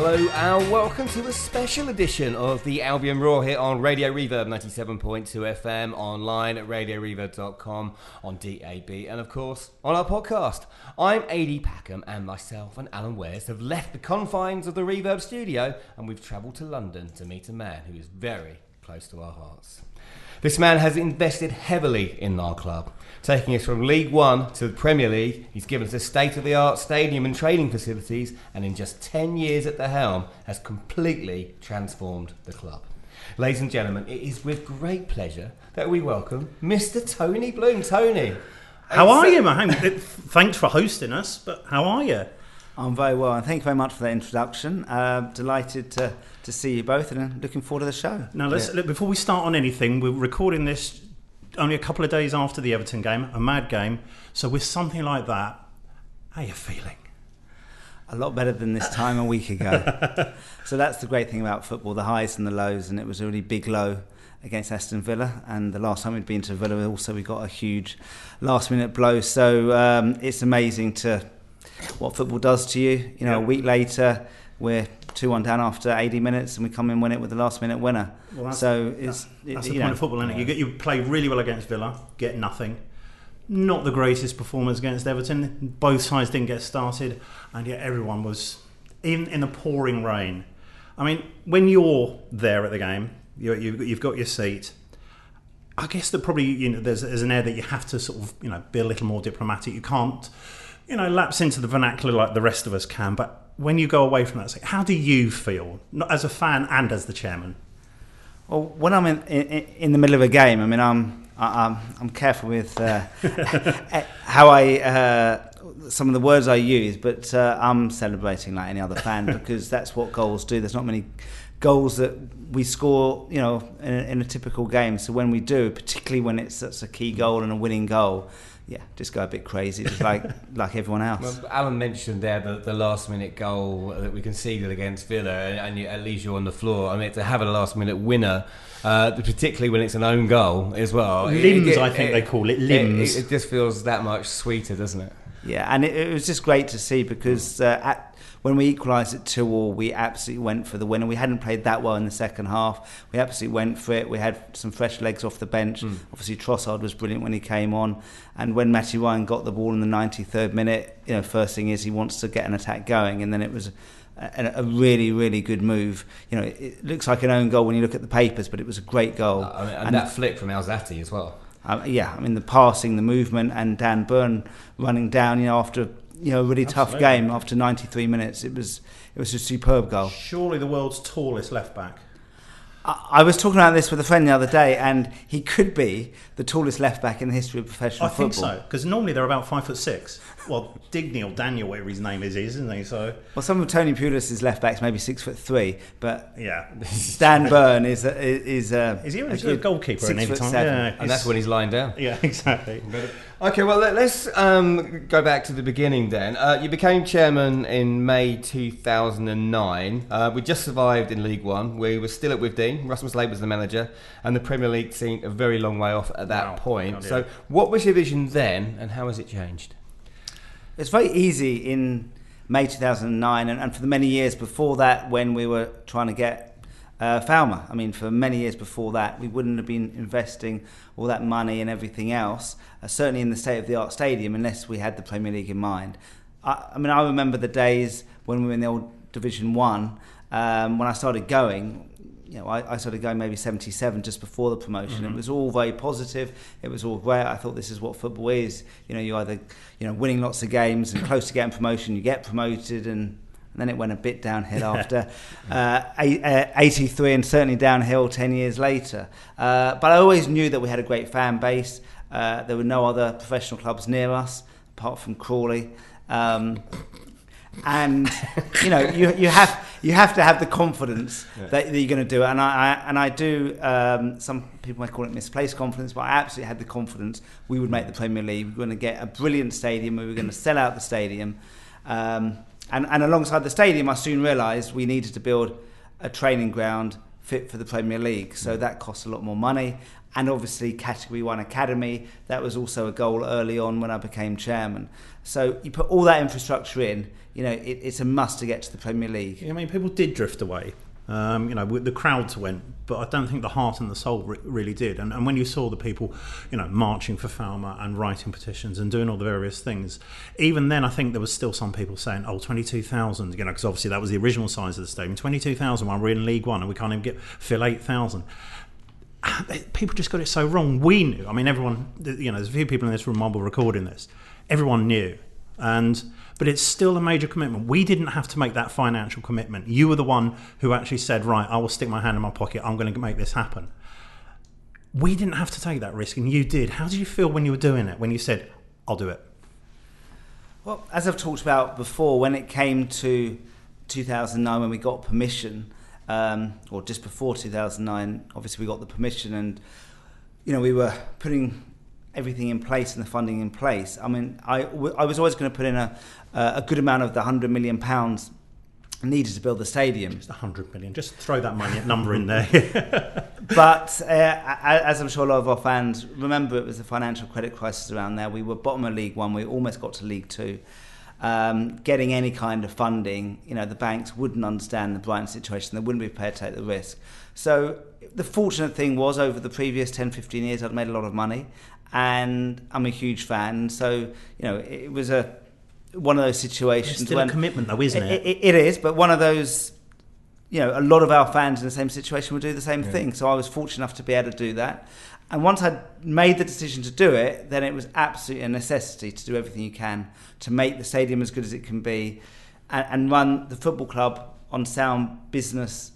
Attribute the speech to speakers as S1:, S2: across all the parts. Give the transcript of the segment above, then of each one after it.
S1: Hello and welcome to a special edition of the Albion Roar here on Radio Reverb 97.2 FM, online at radioreverb.com, on DAB and of course on our podcast. I'm AD Packham and myself and Alan Wares have left the confines of the Reverb studio and we've travelled to London to meet a man who is very close to our hearts. This man has invested heavily in our club, taking us from League One to the Premier League. He's given us a state-of-the-art stadium and training facilities, and in just 10 years at the helm has completely transformed the club. Ladies and gentlemen, it is with great pleasure that we welcome Mr. Tony Bloom. Tony.
S2: How are you, man? Thanks for hosting us, but how are you?
S3: I'm very well, and thank you very much for that introduction. Delighted to see you both, and looking forward to the show.
S2: Now, look, before we start on anything, we're recording this only a couple of days after the Everton game, a mad game. So with something like that, how are you feeling?
S3: A lot better than this time a week ago. So that's the great thing about football, the highs and the lows, and it was a really big low against Aston Villa, and the last time we'd been to Villa also we got a huge last minute blow. So it's amazing what football does to you. You know, a week later we're 2-1 down after 80 minutes and we come in and win it with the last minute winner. Well, that's
S2: the point of football, isn't it? You play really well against Villa, get nothing. Not the greatest performance against Everton. Both sides didn't get started, and yet everyone was in the pouring rain. I mean, when you're there at the game, you've got your seat. I guess that probably there's an air that you have to sort of be a little more diplomatic. You can't lapse into the vernacular like the rest of us can. But when you go away from that, how do you feel, not as a fan and as the chairman?
S3: Well, when I'm in the middle of a game, I mean, I'm careful with how some of the words I use, but I'm celebrating like any other fan because that's what goals do. There's not many goals that we score, in a typical game. So when we do, particularly when it's such a key goal and a winning goal, just go a bit crazy, just like everyone else.
S1: Well, Alan mentioned there the last-minute goal that we conceded against Villa, and at least you're on the floor. I mean, to have a last-minute winner, particularly when it's an own goal as well.
S2: I think they call it limbs.
S1: It just feels that much sweeter, doesn't it?
S3: Yeah, and it was just great to see because when we equalised at 2-2, we absolutely went for the winner. We hadn't played that well in the second half. We absolutely went for it. We had some fresh legs off the bench. Obviously, Trossard was brilliant when he came on. And when Matty Ryan got the ball in the 93rd minute, first thing is he wants to get an attack going. And then it was a really, really good move. It looks like an own goal when you look at the papers, but it was a great goal.
S1: And that flick from Alzate as well.
S3: The passing, the movement, and Dan Burn running down, after a really tough game after 93 minutes. It was a superb goal.
S2: Surely the world's tallest left back.
S3: I was talking about this with a friend the other day, and he could be the tallest left back in the history of professional football.
S2: I think so, because normally they're about 5'6". Well, Digney or Daniel, whatever his name is, isn't he? So,
S3: well, some of Tony Pulis' left backs maybe 6'3", but Dan Burn is he
S2: a goalkeeper in any time?
S1: Yeah, and that's when he's lying down.
S2: Yeah, exactly.
S1: Okay, well, let's go back to the beginning then. You became chairman in May 2009. We just survived in League One. We were still at Withdean. Rasmus Lade was the manager, and the Premier League seemed a very long way off at that point. So what was your vision then, and how has it changed?
S3: It's very easy in May 2009, and for the many years before that when we were trying to get Falmer. I mean, for many years before that, we wouldn't have been investing all that money and everything else, certainly in the state-of-the-art stadium, unless we had the Premier League in mind. I remember the days when we were in the old Division 1, when I started going. I started going maybe 77 just before the promotion. It was all very positive. It was all great. I thought this is what football is. You either winning lots of games and close to getting promotion, you get promoted, and then it went a bit downhill after 83 and certainly downhill 10 years later. But I always knew that we had a great fan base. There were no other professional clubs near us apart from Crawley. And you have to have the confidence that you're going to do it, and I do. Some people might call it misplaced confidence, but I absolutely had the confidence we would make the Premier League. We were going to get a brilliant stadium. We were going to sell out the stadium, and alongside the stadium, I soon realised we needed to build a training ground fit for the Premier League. So that costs a lot more money. And obviously Category 1 Academy, that was also a goal early on when I became chairman. So you put all that infrastructure in, it's a must to get to the Premier League.
S2: I mean, people did drift away. The crowds went, but I don't think the heart and the soul really did. And when you saw the people, marching for Falmer and writing petitions and doing all the various things, even then I think there was still some people saying, 22,000, because obviously that was the original size of the stadium, 22,000 while we're in League One and we can't even fill 8,000. People just got it so wrong. We knew. I mean, everyone, there's a few people in this room while recording this. Everyone knew. But it's still a major commitment. We didn't have to make that financial commitment. You were the one who actually said, right, I will stick my hand in my pocket. I'm going to make this happen. We didn't have to take that risk, and you did. How did you feel when you were doing it, when you said, I'll do it?
S3: Well, as I've talked about before, when it came to 2009, when we got permission, or just before 2009, obviously we got the permission, and we were putting everything in place and the funding in place. I mean, I was always going to put in a good amount of the £100 million needed to build the stadium.
S2: Just 100 million. Just throw that number in there.
S3: But as I'm sure a lot of our fans remember, it was the financial credit crisis around there. We were bottom of League One. We almost got to League Two. Getting any kind of funding, the banks wouldn't understand the Brighton situation. They wouldn't be prepared to take the risk. So the fortunate thing was, over the previous 10, 15 years, I'd made a lot of money, and I'm a huge fan. So, it was one of those situations.
S2: It's still a commitment, though, isn't it?
S3: It is, but one of those, a lot of our fans in the same situation would do the same thing. So I was fortunate enough to be able to do that. And once I'd made the decision to do it, then it was absolutely a necessity to do everything you can to make the stadium as good as it can be, and run the football club on sound business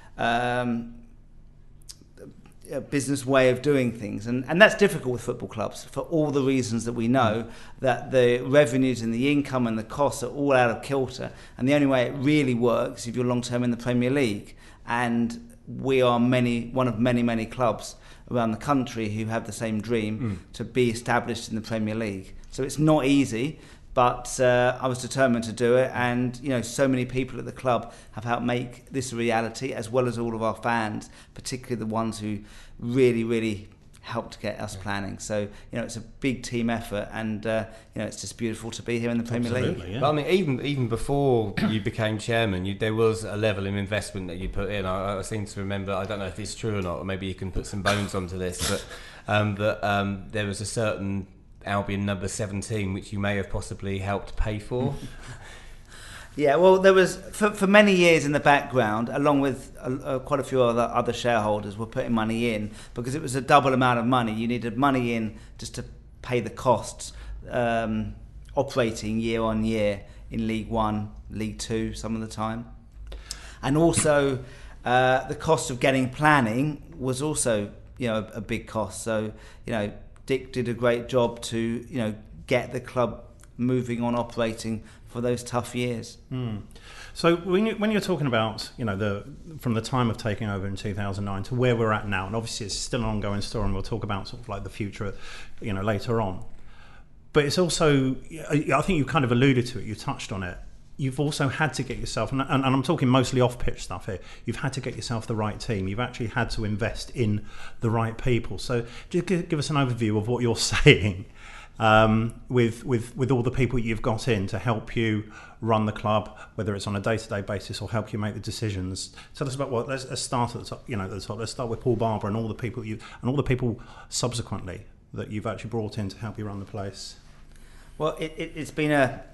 S3: way of doing things. And that's difficult with football clubs for all the reasons that we know, that the revenues and the income and the costs are all out of kilter. And the only way it really works if you're long-term in the Premier League. And we are one of many clubs around the country who have the same dream to be established in the Premier League. So it's not easy, but I was determined to do it, and so many people at the club have helped make this a reality, as well as all of our fans, particularly the ones who really helped get us planning. So it's a big team effort, and it's just beautiful to be here in the Premier League.
S1: Yeah. But I mean, even before you became chairman, there was a level of investment that you put in. I seem to remember, I don't know if it's true or not, or maybe you can put some bones onto this, but that there was a certain Albion number 17 which you may have possibly helped pay for.
S3: Yeah, well, there was for many years in the background, along with quite a few other shareholders were putting money in, because it was a double amount of money. You needed money in just to pay the costs operating year on year in League One, League Two some of the time, and also the cost of getting planning was also a big cost. So Dick did a great job to get the club moving on, operating for those tough years.
S2: So when you're talking about from the time of taking over in 2009 to where we're at now, and obviously it's still an ongoing story, and we'll talk about sort of like the future later on, but it's also, I think you kind of alluded to it, you touched on it, you've also had to get yourself, and I'm talking mostly off-pitch stuff here, you've had to get yourself the right team. You've actually had to invest in the right people. So just give us an overview of what you're saying with all the people you've got in to help you run the club, whether it's on a day-to-day basis or help you make the decisions. Tell us about let's start at the top. At the top. Let's start with Paul Barber and all the people subsequently that you've actually brought in to help you run the place.
S3: Well, it's been a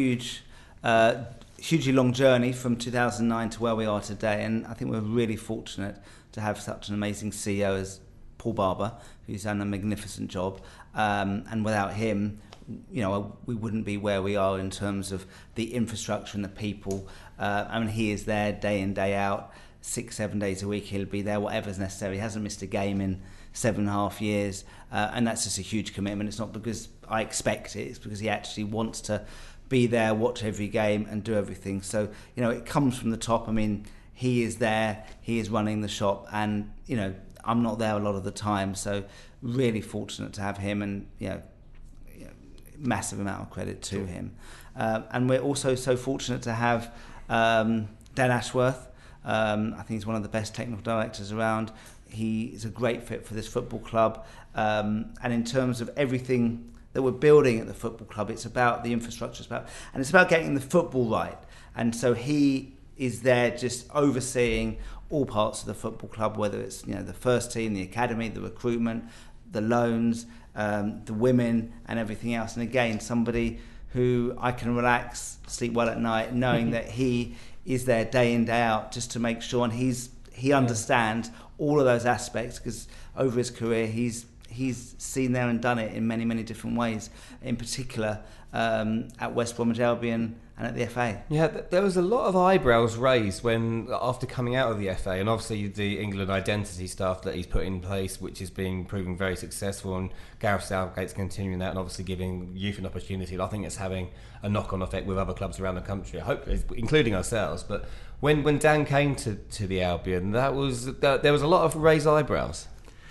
S3: hugely long journey from 2009 to where we are today, and I think we're really fortunate to have such an amazing CEO as Paul Barber, who's done a magnificent job, and without him, we wouldn't be where we are in terms of the infrastructure and the people. He is there day in, day out, 6-7 days a week. He'll be there, whatever's necessary. He hasn't missed a game in 7.5 years, and that's just a huge commitment. It's not because I expect it, it's because he actually wants to be there, watch every game and do everything. So, it comes from the top. I mean, he is there, he is running the shop, and, I'm not there a lot of the time. So really fortunate to have him, and, massive amount of credit to him. And we're also so fortunate to have Dan Ashworth, I think he's one of the best technical directors around. He is a great fit for this football club. And in terms of everything that we're building at the football club, it's about the infrastructure, it's about getting the football right. And so he is there just overseeing all parts of the football club, whether it's the first team, the academy, the recruitment, the loans, the women, and everything else. And again, somebody who I can relax, sleep well at night, knowing that he is there day in, day out, just to make sure, and he understands all of those aspects, because over his career he's seen there and done it in many, many different ways, in particular at West Bromwich Albion and at the FA.
S1: Yeah, there was a lot of eyebrows raised after coming out of the FA, and obviously the England identity stuff that he's put in place, which is being proven very successful, and Gareth Southgate's continuing that and obviously giving youth an opportunity. And I think it's having a knock-on effect with other clubs around the country, I hope, including ourselves. But when Dan came to the Albion, there was a lot of raised eyebrows.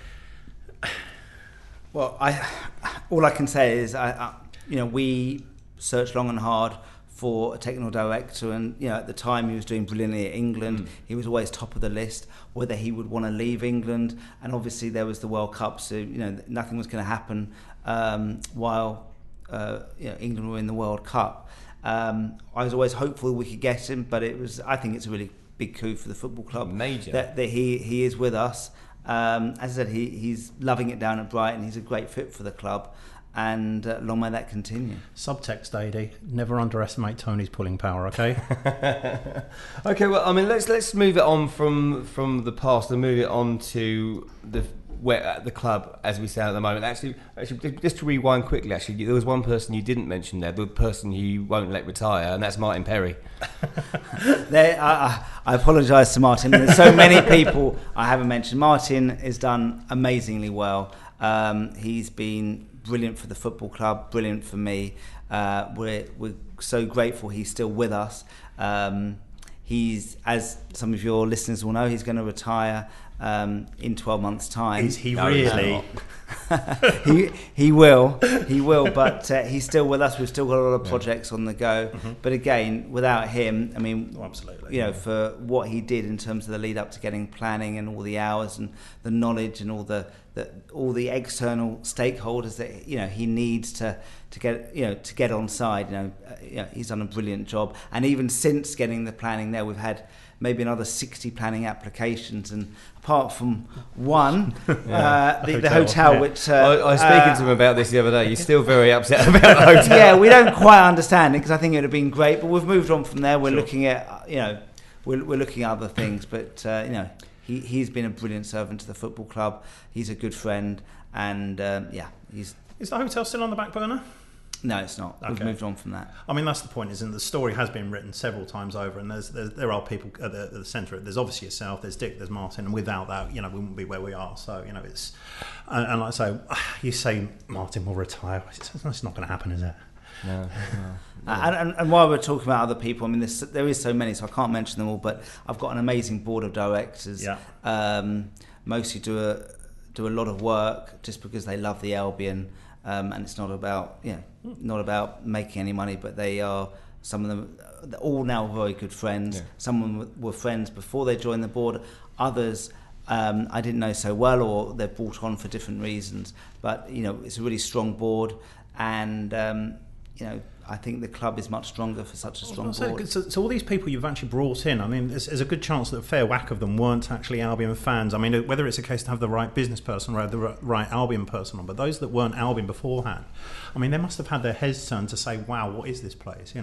S3: Well, all I can say is, we searched long and hard for a technical director, and at the time he was doing brilliantly at England. He was always top of the list. Whether he would want to leave England, and obviously there was the World Cup, so nothing was going to happen while England were in the World Cup. I was always hopeful we could get him, but I think it's a really big coup for the football club.
S1: Major.
S3: That he is with us. As I said, he's loving it down at Brighton. He's a great fit for the club, and long may that continue.
S2: Subtext, AD, never underestimate Tony's pulling power, okay?
S1: Okay, well, I mean, let's move it on from the past and move it on to the club as we stand at the moment. Actually, just to rewind quickly, there was one person you didn't mention there, the person you won't let retire, and that's Martin Perry.
S3: I apologise to Martin. There's so many people I haven't mentioned. Martin has done amazingly well. He's been brilliant for the football club, brilliant for me. We're so grateful he's still with us. He's, as some of your listeners will know, he's going to retire in 12 months' time.
S2: Is he really?
S3: He will, but he's still with us. We've still got a lot of projects on the go. Mm-hmm. But again, without him, I mean,
S2: absolutely,
S3: for what he did in terms of the lead up to getting planning and all the hours and the knowledge and all the external stakeholders that he needs to get on side. He's done a brilliant job. And even since getting the planning there, we've had maybe another 60 planning applications, and apart from one, the hotel, which
S1: I was speaking to him about this the other day. You're still very upset about the hotel.
S3: Yeah, we don't quite understand it, because I think it would have been great, but we've moved on from there. We're looking at we're looking at other things, but he's been a brilliant servant to the football club. He's a good friend, and he's.
S2: Is the hotel still on the back burner?
S3: No, it's not. Okay. We've moved on from that.
S2: I mean, that's the point, isn't it? The story has been written several times over, and there are people at the centre. There's obviously yourself, there's Dick, there's Martin, and without that, we wouldn't be where we are. So, it's... And like I say, you say Martin will retire. It's not going to happen, is it?
S1: No.
S3: And while we're talking about other people, I mean, there is so many, so I can't mention them all, but I've got an amazing board of directors.
S2: Yeah.
S3: Mostly do a lot of work just because they love the Albion. And it's not about making any money, but they are, some of them, they're all now very good friends. Yeah. Some of them were friends before they joined the board. Others I didn't know so well, or they're brought on for different reasons. But it's a really strong board, and I think the club is much stronger for such a strong board.
S2: So all these people you've actually brought in, I mean, there's a good chance that a fair whack of them weren't actually Albion fans. I mean, whether it's a case to have the right business person or the right Albion person on, but those that weren't Albion beforehand, I mean, they must have had their heads turned to say, wow, what is this place,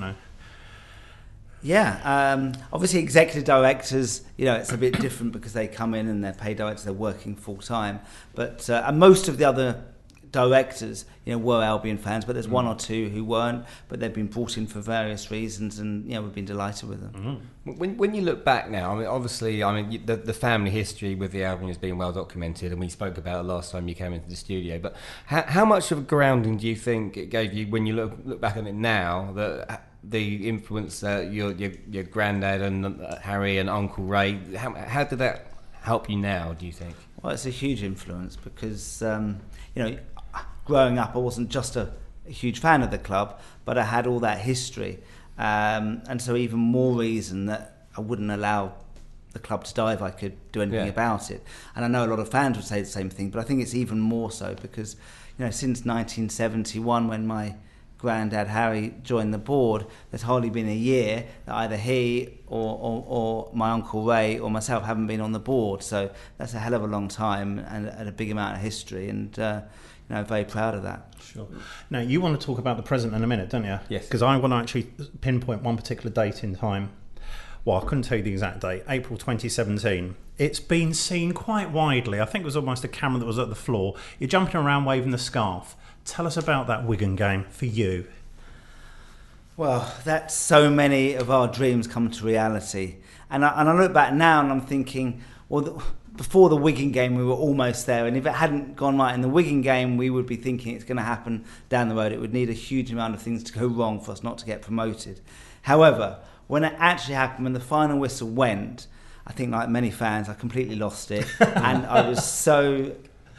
S3: Yeah, obviously executive directors, it's a bit different because they come in and they're paid directors, they're working full time. But and most of the other directors, were Albion fans, but there's one or two who weren't, but they've been brought in for various reasons, and we've been delighted with them.
S1: Mm-hmm. When you look back now, I mean, obviously, the family history with the Albion has been well documented, and we spoke about it last time you came into the studio. But how much of a grounding do you think it gave you when you look back on it now, that the influence that your granddad and Harry and Uncle Ray, how did that help you now, do you think?
S3: Well, it's a huge influence because growing up, I wasn't just a huge fan of the club, but I had all that history, and so even more reason that I wouldn't allow the club to die if I could do anything about it. And I know a lot of fans would say the same thing, but I think it's even more so because, since 1971 when my granddad Harry joined the board, there's hardly been a year that either he or my uncle Ray or myself haven't been on the board. So that's a hell of a long time and a big amount of history, and very proud of that.
S2: Sure. Now, you want to talk about the present in a minute, don't you?
S1: Yes.
S2: Because I want to actually pinpoint one particular date in time. Well, I couldn't tell you the exact date, April 2017. It's been seen quite widely. I think it was almost a camera that was at the floor. You're jumping around waving the scarf. Tell us about that Wigan game for you.
S3: Well, that's so many of our dreams come to reality. And I look back now and I'm thinking, before the Wigan game we were almost there, and if it hadn't gone right in the Wigan game we would be thinking it's going to happen down the road. It would need a huge amount of things to go wrong for us not to get promoted. However, when it actually happened, when the final whistle went, I think like many fans I completely lost it. And I was so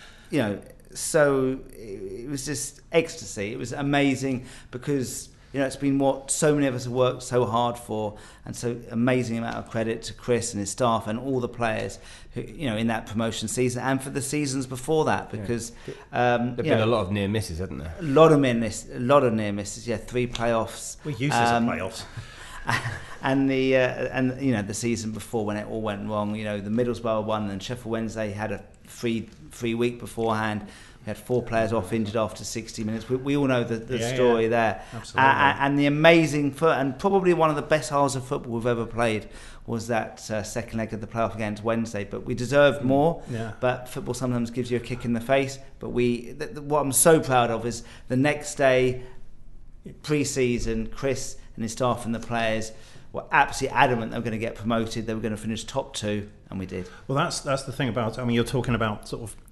S3: it was just ecstasy. It was amazing because it's been what so many of us have worked so hard for, and so amazing amount of credit to Chris and his staff and all the players who, in that promotion season and for the seasons before that, because
S1: there've been a lot of near misses, haven't there?
S3: A lot of near misses. Yeah, 3 playoffs.
S2: We're useless at playoffs.
S3: And the season before when it all went wrong, the Middlesbrough one and Sheffield Wednesday had a free week beforehand. We had 4 players off injured after 60 minutes. We all know the story there.
S2: Absolutely.
S3: And the amazing and probably one of the best hours of football we've ever played was that second leg of the playoff against Wednesday. But we deserved more.
S2: Yeah.
S3: But football sometimes gives you a kick in the face. But what I'm so proud of is the next day, pre-season, Chris and his staff and the players were absolutely adamant they were going to get promoted. They were going to finish top 2, and we did.
S2: Well, that's the thing about. I mean, you're talking about sort of.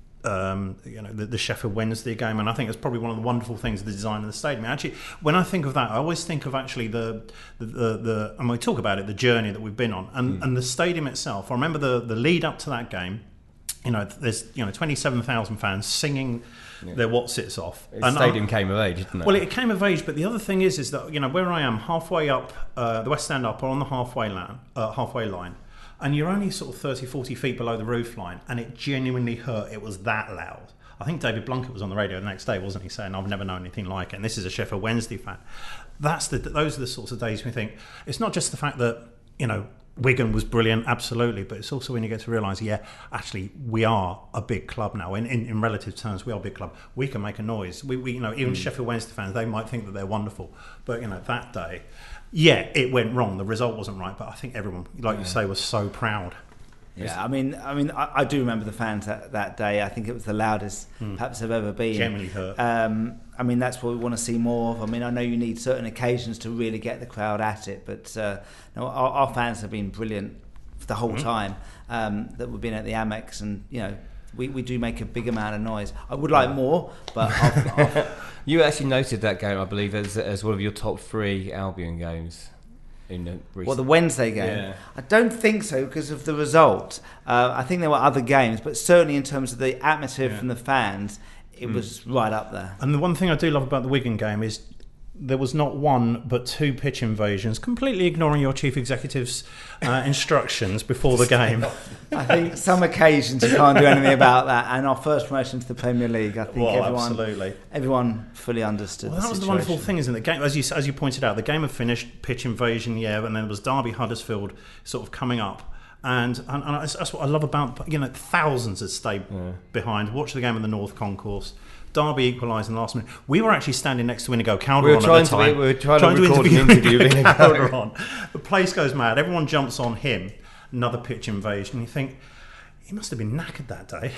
S2: The Sheffield Wednesday game, and I think it's probably one of the wonderful things of the design of the stadium. Actually, when I think of that, I always think of actually the and we talk about it, the journey that we've been on, and the stadium itself. I remember the lead up to that game. There's 27,000 fans singing their Watsits off.
S1: The stadium came of age, didn't it?
S2: Well, it came of age, but the other thing is that where I am, halfway up the West Stand up, or on the halfway line. And you're only sort of 30, 40 feet below the roof line, and it genuinely hurt. It was that loud. I think David Blunkett was on the radio the next day, wasn't he, saying, I've never known anything like it, and this is a Sheffield Wednesday fan. Those are the sorts of days we think, it's not just the fact that, Wigan was brilliant, absolutely, but it's also when you get to realise, actually, we are a big club now. In relative terms, we are a big club. We can make a noise. We even Sheffield Wednesday fans, they might think that they're wonderful, but, that day... Yeah, it went wrong. The result wasn't right, but I think everyone, like you say, was so proud.
S3: Yeah, I do remember the fans that day. I think it was the loudest perhaps they've ever been.
S2: Genuinely hurt.
S3: That's what we want to see more of. I know you need certain occasions to really get the crowd at it, but our fans have been brilliant for the whole time that we've been at the Amex, and we do make a big amount of noise. I would like more, but
S1: you actually noted that game, I believe, as one of your top 3 Albion games.
S3: The Wednesday game?
S1: Yeah.
S3: I don't think so because of the result. I think there were other games, but certainly in terms of the atmosphere from the fans, it was right up there.
S2: And the one thing I do love about the Wigan game is there was not 1 but 2 pitch invasions, completely ignoring your chief executive's instructions before the game.
S3: I think some occasions you can't do anything about that. And our first promotion to the Premier League, I think everyone fully understood.
S2: Well, that was the wonderful thing, isn't it? The game, as you pointed out, the game had finished, pitch invasion, and then there was Derby Huddersfield sort of coming up. And that's what I love about, thousands had stayed behind, watched the game in the North Concourse. Derby equalised in the last minute. We were actually standing next to Inigo Calderon at the time.
S1: We were trying to record an interview with Inigo
S2: Calderon. The place goes mad. Everyone jumps on him. Another pitch invasion. You think, he must have been knackered that day.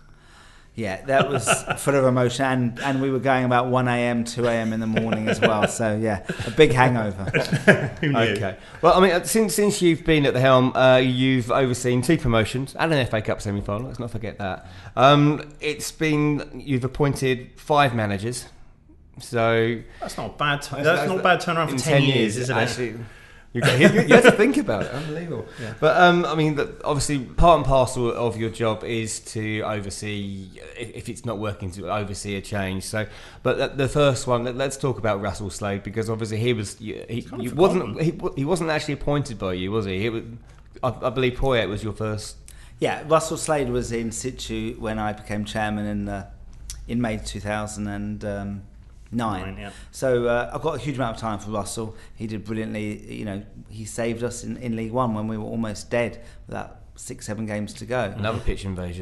S3: Yeah, that was full of emotion. And we were going about 1 a.m, 2 a.m. in the morning as well. So, yeah, a big hangover.
S2: Who knew? Okay.
S1: Well, since you've been at the helm, you've overseen 2 promotions and an FA Cup semi-final. Let's not forget that. You've appointed 5 managers. So
S2: that's not bad. That's not a bad turnaround for 10 years, is it?
S1: Actually, you have to think about it. Unbelievable. Yeah. But obviously, part and parcel of your job is to oversee, if it's not working, to oversee a change. So, but the first one, let's talk about Russell Slade, because obviously he wasn't actually appointed by you, was he? I believe Poyet was your first.
S3: Yeah, Russell Slade was in situ when I became chairman in May 2009.
S2: Yeah.
S3: So I've got a huge amount of time for Russell. He did brilliantly. You know, he saved us in League One when we were almost dead with about 6-7 games to go.
S1: Another pitch invasion.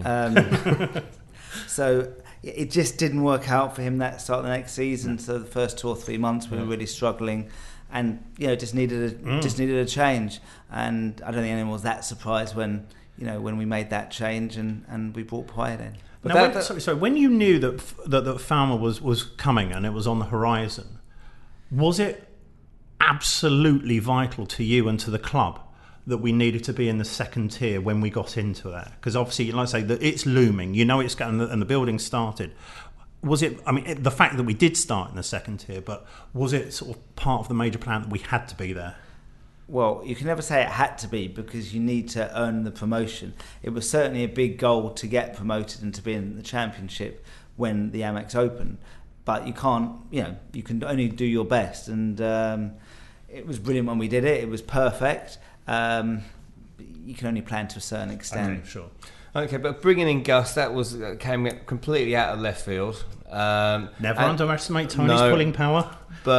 S3: So it just didn't work out for him that start of the next season. So the first 2 or 3 months we were really struggling, and just needed a change. And I don't think anyone was that surprised when we made that change and we brought Poyet in.
S2: Now, when you knew that Falmer was coming and it was on the horizon, was it absolutely vital to you and to the club that we needed to be in the second tier when we got into that? Because obviously, like I say, that it's looming. It's going, and the building started. Was it? I mean, the fact that we did start in the second tier, but was it sort of part of the major plan that we had to be there?
S3: Well, you can never say it had to be, because you need to earn the promotion. It was certainly a big goal to get promoted and to be in the Championship when the Amex opened. But you can't, you can only do your best. And it was brilliant when we did it. It was perfect. You can only plan to a certain extent.
S2: Okay, sure.
S1: Okay, but bringing in Gus, came completely out of left field.
S2: Never underestimate Tony's pulling power.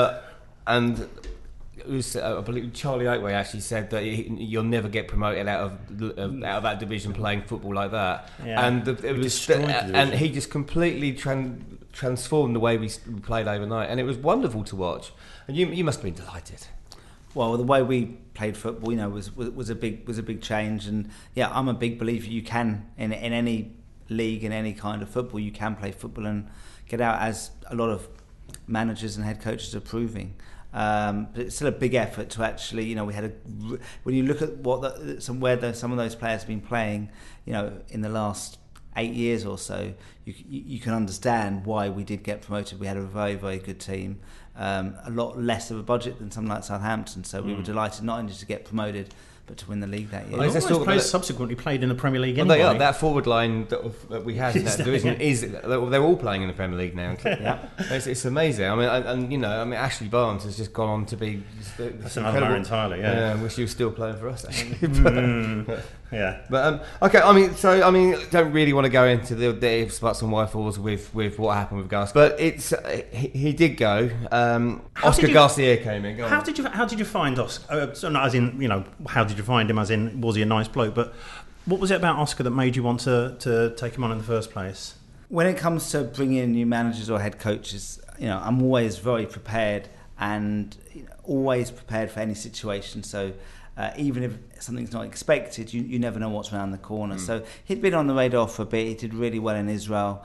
S1: It was, I believe Charlie Oakway actually said that you'll never get promoted out of that division playing football like that. Yeah. And he just completely transformed the way we played overnight, and it was wonderful to watch. And you must have been delighted.
S3: Well, the way we played football, was a big change, and I'm a big believer you can in any league, in any kind of football, you can play football and get out, as a lot of managers and head coaches are proving. But it's still a big effort to actually, when you look at some of those players have been playing, in the last 8 years or so, you can understand why we did get promoted. We had a very, very good team, a lot less of a budget than something like Southampton, so we were delighted not only to get promoted but to win the league that year.
S2: Well, those players subsequently played in the Premier League anyway.
S1: Well, that forward line that we had in that division they're all playing in the Premier League now. Yeah, it's amazing. I mean, Ashley Barnes has just gone on to be.
S2: That's another matter entirely. Yeah,
S1: I wish he was still playing for us. Actually.
S2: Yeah.
S1: But okay. I mean, don't really want to go into the ifs, buts, and why-falls with what happened with Gus, but he did go. Oscar Garcia came in.
S2: How did you find Oscar? Not as in, how did you find him? As in, was he a nice bloke? But what was it about Oscar that made you want to take him on in the first place?
S3: When it comes to bringing in new managers or head coaches, I'm always very prepared and always prepared for any situation. So even if something's not expected, you never know what's around the corner. So he'd been on the radar for a bit. He did really well in Israel.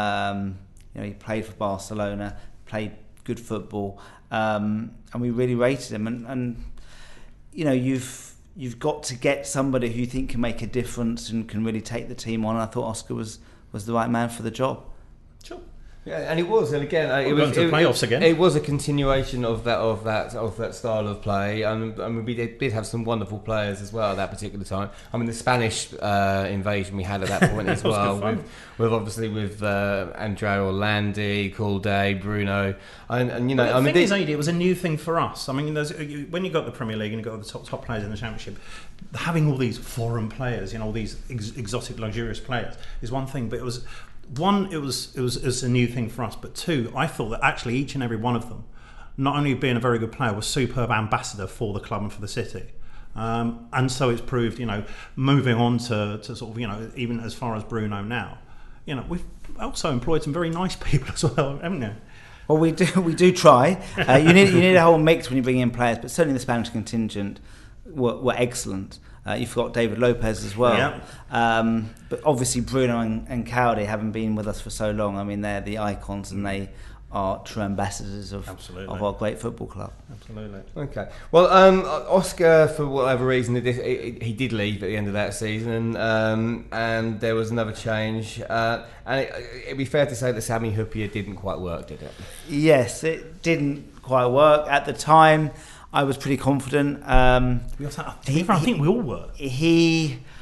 S3: He played for Barcelona, played good football, and we really rated him. And you've got to get somebody who you think can make a difference and can really take the team on. And I thought Oscar was the right man for the job.
S2: Sure.
S1: Yeah, and it was, and again, it was
S2: to playoffs again.
S1: It was a continuation of that style of play, and we did have some wonderful players as well at that particular time. I mean, the Spanish invasion we had at that point as well, with Andrea Orlandi, Calde, Bruno, and
S2: the thing is, Adi, it was a new thing for us. I mean, when you got the Premier League and you got the top players in the Championship, having all these foreign players, all these exotic, luxurious players, is one thing, but it was. One, it was a new thing for us, but two, I thought that actually each and every one of them, not only being a very good player, was superb ambassador for the club and for the city. And so it's proved, moving on to sort of, even as far as Bruno now, we've also employed some very nice people as well, haven't we?
S3: Well, we do try. You need a whole mix when you bring in players, but certainly the Spanish contingent were excellent. You've got David Lopez as well.
S2: Yeah.
S3: But obviously Bruno and Calde haven't been with us for so long. I mean, they're the icons and they are true ambassadors of our great football club.
S2: Absolutely.
S1: Okay. Well, Oscar, for whatever reason, he did leave at the end of that season, and there was another change. And it'd be fair to say that Sami Hyypiä didn't quite work, did it?
S3: Yes, it didn't quite work. At the time, I was pretty confident.
S2: I think we all were.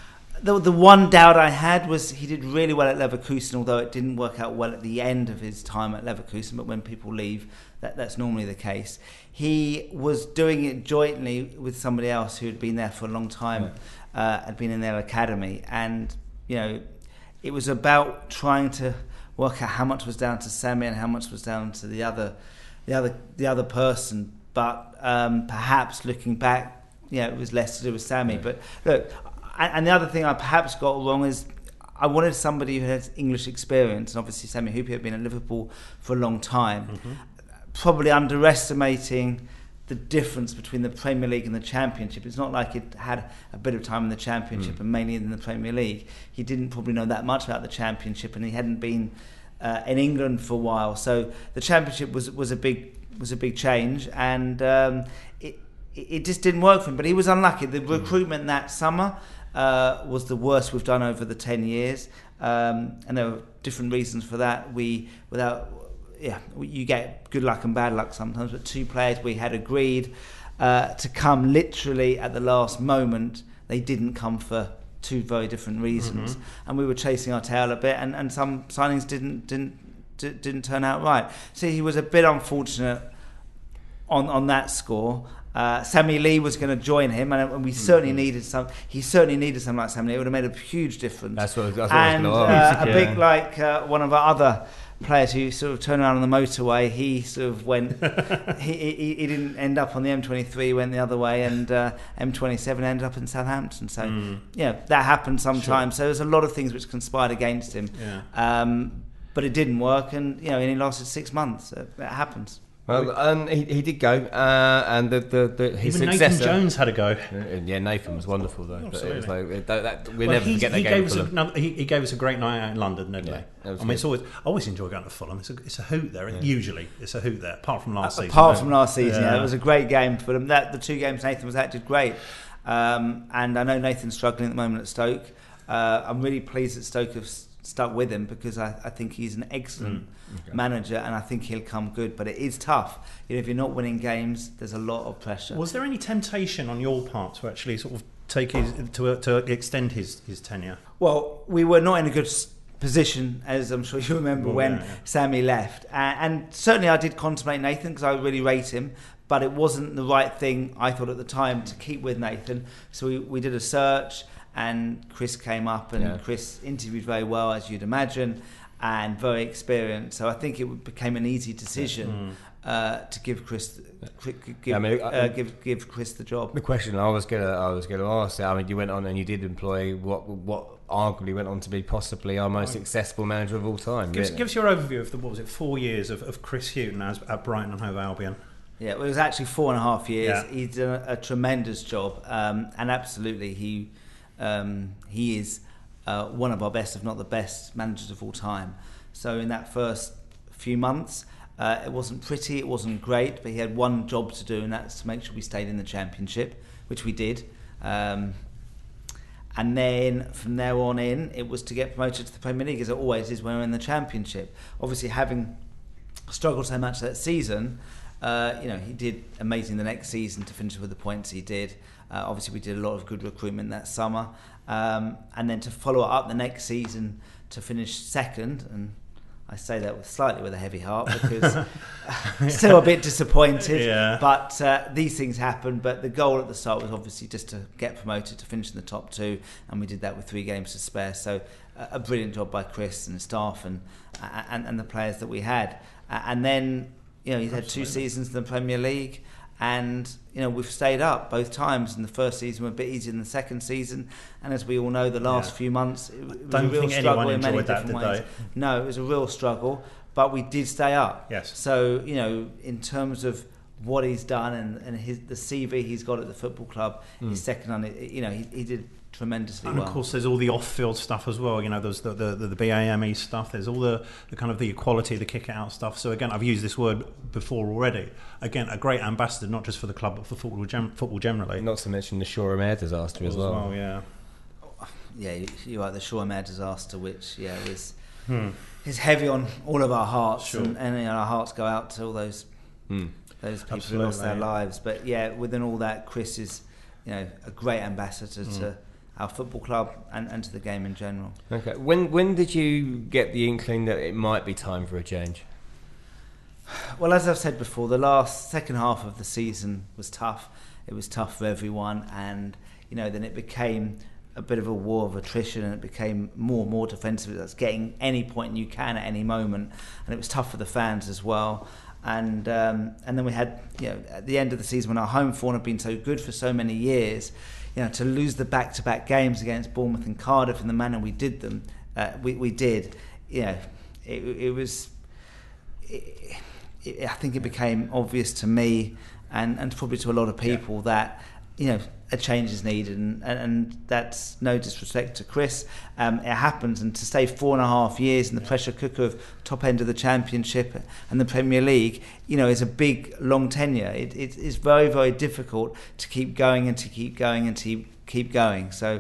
S3: The one doubt I had was he did really well at Leverkusen, although it didn't work out well at the end of his time at Leverkusen. But when people leave, that's normally the case. He was doing it jointly with somebody else who had been there for a long time, had been in their academy, and it was about trying to work out how much was down to Sami and how much was down to the other person. But perhaps looking back, it was less to do with Sami. But look. And the other thing I perhaps got wrong is I wanted somebody who has English experience, and obviously Sami Hyypiä had been at Liverpool for a long time, probably underestimating the difference between the Premier League and the Championship. It's not like he'd had a bit of time in the Championship and mainly in the Premier League. He didn't probably know that much about the Championship, and he hadn't been in England for a while. So the Championship was a big change, and it just didn't work for him. But he was unlucky. The recruitment that summer was the worst we've done over the 10 years, and there were different reasons for that. You get good luck and bad luck sometimes, but 2 players we had agreed to come literally at the last moment. They didn't come for 2 very different reasons, and we were chasing our tail a bit, and some signings didn't turn out right. So he was a bit unfortunate on that score. Sammy Lee was going to join him, and we certainly needed some. He certainly needed someone like Sammy Lee. It would have made a huge difference.
S1: That's what I was going to ask.
S3: A big like one of our other players who sort of turned around on the motorway. He sort of went. he didn't end up on the M23. He went the other way, and M27 ended up in Southampton. So that happens sometimes. Sure. So there's a lot of things which conspired against him. Yeah. But it didn't work, and and he lasted 6 months. It happens.
S1: Well, he did go, and his
S2: even
S1: successor,
S2: Nathan Jones had a a go.
S1: Yeah, Nathan was wonderful though.
S2: Absolutely.
S1: But it was like we'll never forget that game.
S2: He gave us a great night out in London, didn't he? It's always. I always enjoy going to Fulham. It's a hoot there. Yeah. Usually, it's a hoot there. Apart from last season.
S3: It was a great game for them. The 2 games Nathan was at did great, and I know Nathan's struggling at the moment at Stoke. I'm really pleased that Stoke have stuck with him because I think he's an excellent manager, and I think he'll come good. But it is tough. If you're not winning games, there's a lot of pressure.
S2: Was there any temptation on your part to actually sort of take to extend his tenure?
S3: Well, we were not in a good position, as I'm sure you remember, when Sammy left, and certainly I did contemplate Nathan because I really rate him. But it wasn't the right thing, I thought, at the time to keep with Nathan. So we did a search, and Chris came up, and Chris interviewed very well, as you'd imagine, and very experienced. So I think it became an easy decision to give Chris give Chris the job.
S1: The question I was gonna ask. I mean, you went on and you did employ what arguably went on to be possibly our most successful manager of all time.
S2: Give us your overview of the 4 years of Chris Hughton at Brighton and Hove Albion.
S3: Yeah, it was actually 4.5 years.
S2: Yeah.
S3: He did a tremendous job, and absolutely he is one of our best, if not the best, managers of all time. So in that first few months, it wasn't pretty, it wasn't great, but he had one job to do, and that's to make sure we stayed in the Championship, which we did. And then from there on in, it was to get promoted to the Premier League, as it always is when we're in the Championship. Obviously, having struggled so much that season, he did amazing the next season to finish with the points he did. Obviously, we did a lot of good recruitment that summer, and then to follow it up the next season to finish second. And I say that slightly with a heavy heart because still a bit disappointed.
S2: Yeah.
S3: But these things happen. But the goal at the start was obviously just to get promoted, to finish in the top 2, and we did that with 3 games to spare. So a brilliant job by Chris and the staff and the players that we had. And then he's had 2 seasons in the Premier League. And we've stayed up both times. In the first season, we're a bit easier than the second season, and as we all know, the last few months it was a real struggle in many different ways. No, it was a real struggle, but we did stay up.
S2: Yes.
S3: So in terms of what he's done and the CV he's got at the football club, he's second on it. He did tremendously well.
S2: And of course, there's all the off-field stuff as well. There's the BAME stuff. There's all the kind of the equality, the kick-out stuff. So again, I've used this word before already. Again, a great ambassador, not just for the club, but for football generally.
S1: Not to mention the Shoreham Air disaster as well.
S2: Yeah.
S3: Yeah, you're right. The Shoreham Air disaster, which was is heavy on all of our hearts,
S2: sure.
S3: and our hearts go out to all those people
S2: Absolutely,
S3: who lost their lives. But within all that, Chris is a great ambassador our football club and to the game in general.
S1: Okay. When did you get the inkling that it might be time for a change?
S3: Well, as I've said before, the second half of the season was tough. It was tough for everyone, and then it became a bit of a war of attrition, and it became more and more defensive. That's getting any point you can at any moment, and it was tough for the fans as well. And then we had, at the end of the season, when our home form had been so good for so many years, to lose the back-to-back games against Bournemouth and Cardiff in the manner we did them, we did. It was. I think it became obvious to me, and probably to a lot of people, that a change is needed, and that's no disrespect to Chris. It happens, and to stay 4.5 years in the pressure cooker of top end of the Championship and the Premier League, is a big, long tenure. It's very, very difficult to keep going and to keep going and to keep going. So,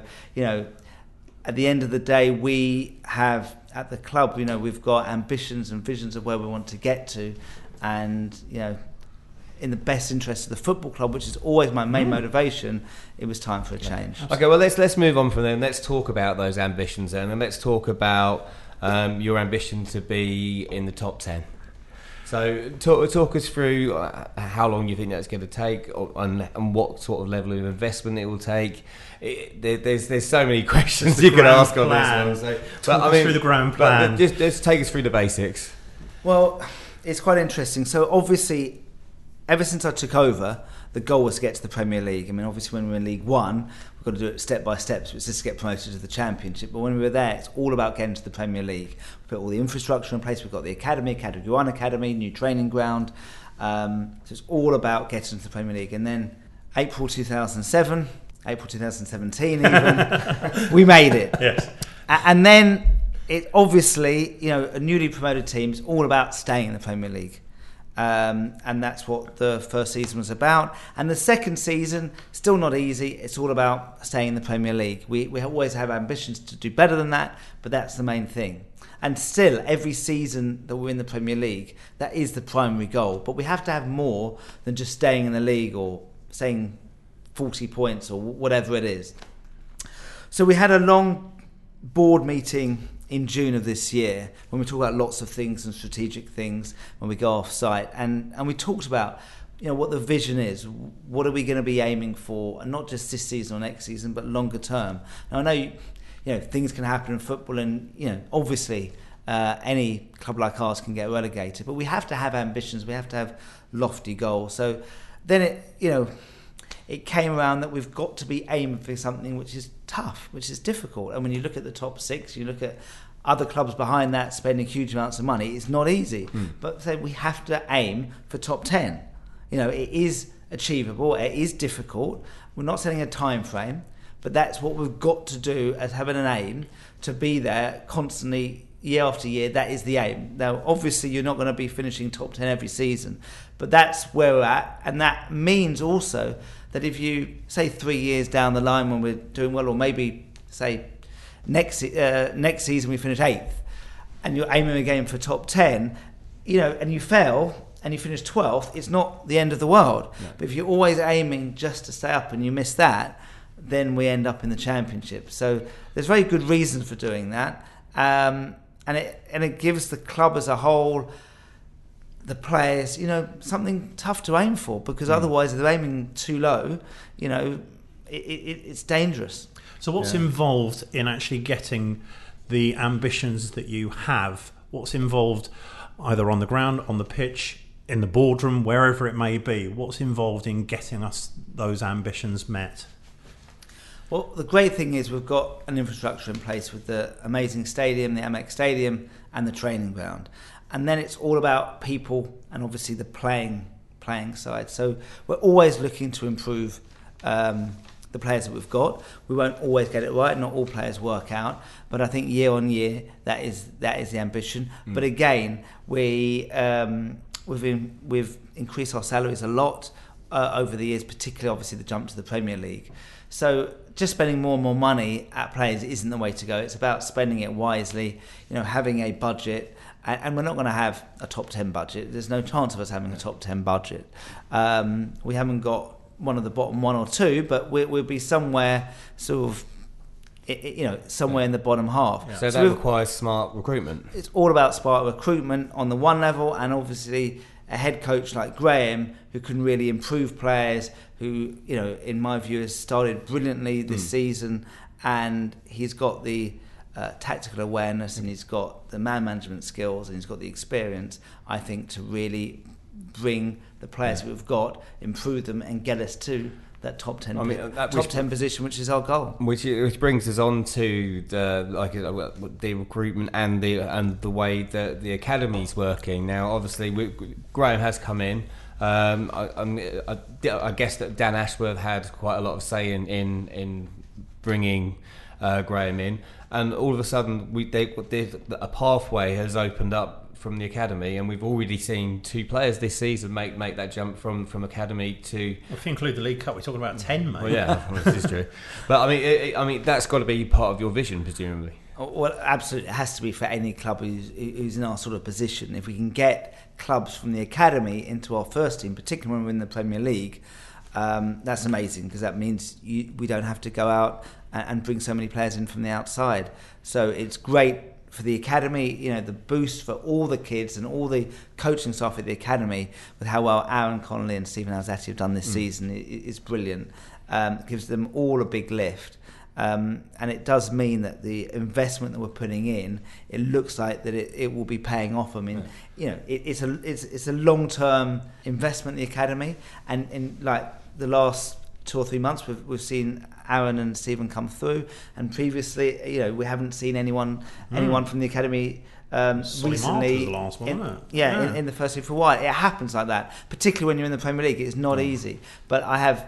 S3: at the end of the day, we have at the club, we've got ambitions and visions of where we want to get to, and in the best interest of the football club, which is always my main motivation, it was time for a change.
S1: Okay, well, let's move on from there. Let's talk about those ambitions then, and let's talk about your ambition to be in the top 10. So talk us through how long you think that's going to take, and what sort of level of investment it will take. There's so many questions you can ask on this one.
S2: Talk us through the grand plan.
S1: Just take us through the basics.
S3: Well, it's quite interesting. So obviously, ever since I took over, the goal was to get to the Premier League. I mean, obviously when we were in League One, we've got to do it step by step, so it's just to get promoted to the Championship. But when we were there, it's all about getting to the Premier League. We put all the infrastructure in place. We've got the academy, Category 1 academy, new training ground. So it's all about getting to the Premier League. And then April 2007, April 2017 even, we made it.
S2: Yes.
S3: And then it obviously, a newly promoted team is all about staying in the Premier League. And that's what the first season was about. And the second season, still not easy. It's all about staying in the Premier League. We always have ambitions to do better than that, but that's the main thing. And still, every season that we're in the Premier League, that is the primary goal. But we have to have more than just staying in the league or saying 40 points or whatever it is. So we had a long board meeting in June of this year, when we talk about lots of things and strategic things when we go off site, and we talked about what the vision is, what are we going to be aiming for, and not just this season or next season, but longer term. Now I know things can happen in football, and obviously any club like ours can get relegated, but we have to have ambitions, we have to have lofty goals. So then it came around that we've got to be aiming for something which is tough, which is difficult. And when you look at the top 6, you look at other clubs behind that spending huge amounts of money, it's not easy. But so we have to aim for top 10. It is achievable, it is difficult. We're not setting a time frame, but that's what we've got to do, as having an aim to be there constantly, year after year. That is the aim. Now, obviously, you're not going to be finishing top 10 every season, but that's where we're at. And that means also that if you say 3 years down the line when we're doing well, or maybe say next season we finish 8th, and you're aiming again for top 10, and you fail and you finish 12th, it's not the end of the world. No. But if you're always aiming just to stay up and you miss that, then we end up in the Championship. So there's very good reasons for doing that, and it gives the club as a whole, the players, something tough to aim for, because otherwise if they're aiming too low, it's dangerous.
S2: So what's involved in actually getting the ambitions that you have? What's involved either on the ground, on the pitch, in the boardroom, wherever it may be? What's involved in getting us those ambitions met?
S3: Well, the great thing is we've got an infrastructure in place with the amazing stadium, the Amex Stadium, and the training ground. And then it's all about people and obviously the playing side. So we're always looking to improve the players that we've got. We won't always get it right. Not all players work out, but I think year on year that is the ambition. But again, we've increased our salaries a lot over the years, particularly obviously the jump to the Premier League. So just spending more and more money at players isn't the way to go. It's about spending it wisely, having a budget. And we're not going to have a top 10 budget. There's no chance of us having a top 10 budget. We haven't got one of the bottom 1 or 2, but we'll be somewhere sort of somewhere in the bottom half.
S1: Yeah. So that requires smart recruitment.
S3: It's all about smart recruitment on the one level, and obviously a head coach like Graham who can really improve players, who, in my view, has started brilliantly this season, and he's got the tactical awareness, and he's got the man management skills, and he's got the experience, I think, to really bring the players we've got, improve them, and get us to that top 10 position, which is our goal.
S1: Which brings us on to the recruitment and the way that the academy's working. Now, obviously, Graham has come in. I guess that Dan Ashworth had quite a lot of say in bringing Graham in, and all of a sudden, a pathway has opened up from the academy, and we've already seen 2 players this season make that jump from academy to.
S2: Well, if you include the League Cup, we're talking about 10, mate.
S1: Well, yeah, this is true. But I mean, that's got to be part of your vision, presumably.
S3: Well, absolutely, it has to be for any club who's in our sort of position. If we can get clubs from the academy into our first team, particularly when we're in the Premier League, that's amazing, because that means we don't have to go out and bring so many players in from the outside. So it's great for the academy, the boost for all the kids and all the coaching staff at the academy, with how well Aaron Connolly and Stephen Alzati have done this season is brilliant. It gives them all a big lift. And it does mean that the investment that we're putting in, it looks like that it will be paying off. I mean, it's a long-term investment in the academy, and in like the last 2 or 3 months, we've seen Aaron and Stephen come through, and previously, we haven't seen anyone from the academy recently.
S2: Was the last one, wasn't it?
S3: In the first team for a while. It happens like that, particularly when you're in the Premier League. It's not easy, but I have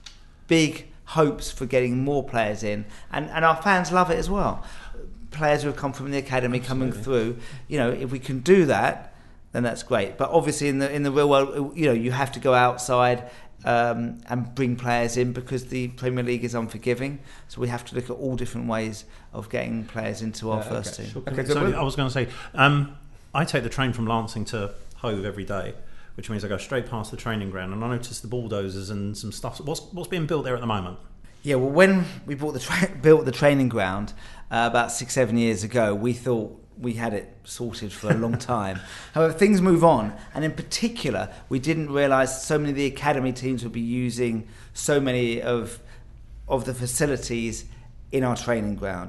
S3: big hopes for getting more players in, and our fans love it as well. Players who have come from the academy coming through, if we can do that, then that's great. But obviously in the real world, you have to go outside and bring players in, because the Premier League is unforgiving. So we have to look at all different ways of getting players into our first team.
S2: Sure. Okay, so I was going to say, I take the train from Lancing to Hove every day, which means I go straight past the training ground, and I notice the bulldozers and some stuff. What's being built there at the moment?
S3: Yeah, well, when we built the training ground about 6-7 years ago, we thought we had it sorted for a long time. However, things move on, and in particular, we didn't realise so many of the academy teams would be using so many of the facilities in our training ground,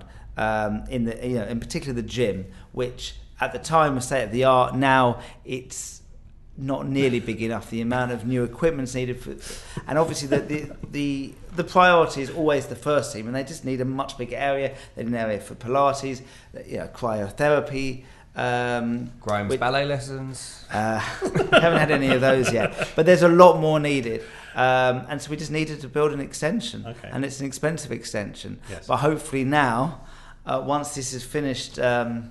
S3: in particular the gym, which at the time was state of the art. Now it's not nearly big enough. The amount of new equipment's needed and obviously the priority is always the first team, and they just need a much bigger area. They need an area for Pilates, cryotherapy,
S1: Graham's ballet lessons.
S3: Haven't had any of those yet, but there's a lot more needed. And so we just needed to build an extension, and it's an expensive extension. Yes. But hopefully now, once this is finished,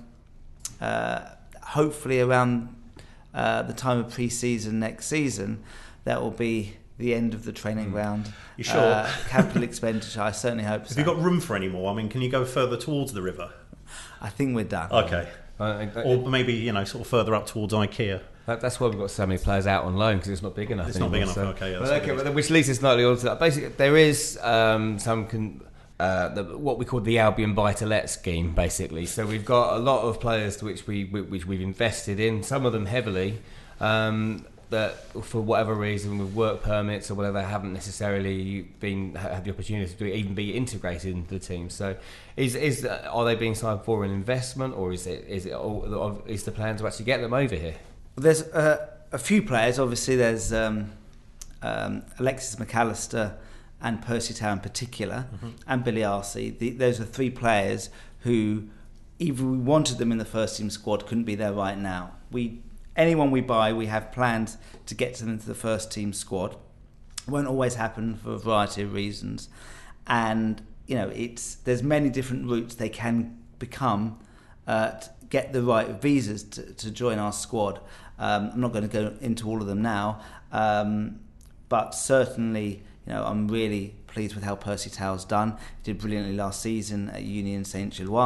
S3: hopefully around the time of pre-season next season, that will be the end of the training ground.
S2: You sure?
S3: Capital expenditure, I certainly hope so.
S2: Have you got room for any more? I mean, can you go further towards the river?
S3: I think we're done.
S2: Okay. Or maybe, sort of further up towards IKEA.
S1: That's why we've got so many players out on loan, because it's not big enough.
S2: It's not big enough.
S1: So.
S2: Okay, yeah,
S1: which leads us slightly on to that. Basically, there is what we call the Albion Buy-to-Let scheme, basically. So we've got a lot of players which we've invested in, some of them heavily, that for whatever reason, with work permits or whatever, haven't necessarily had the opportunity to even be integrated into the team. So, are they being signed for an investment, or is the plan to actually get them over here?
S3: Well, there's a few players. Obviously, there's Alexis McAllister and Percy Tau in particular, and Billy Arcee. Those are 3 players who, even we wanted them in the first team squad, couldn't be there right now. Anyone we buy, we have plans to get them into the first team squad. It won't always happen for a variety of reasons, and there's many different routes they can become to get the right visas to join our squad. I'm not going to go into all of them now, but certainly, I'm really pleased with how Percy Tau's done. He did brilliantly last season at Union Saint-Gilloise,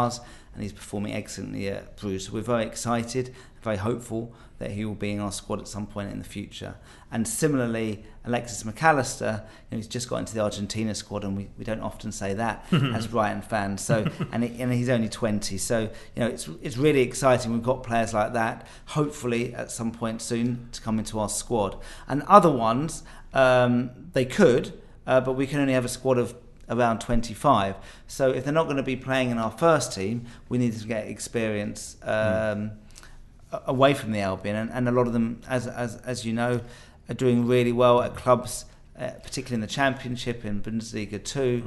S3: and he's performing excellently at Bruges. So we're very excited, very hopeful that he will be in our squad at some point in the future. And similarly, Alexis McAllister, he's just got into the Argentina squad, and we don't often say that as Brighton fans. So and he's only 20, so it's really exciting. We've got players like that, hopefully at some point soon, to come into our squad. And other ones, they could, but we can only have a squad of around 25. So if they're not going to be playing in our first team, we need to get experience away from the Albion, and a lot of them, as you know, are doing really well at clubs, particularly in the Championship, in Bundesliga 2.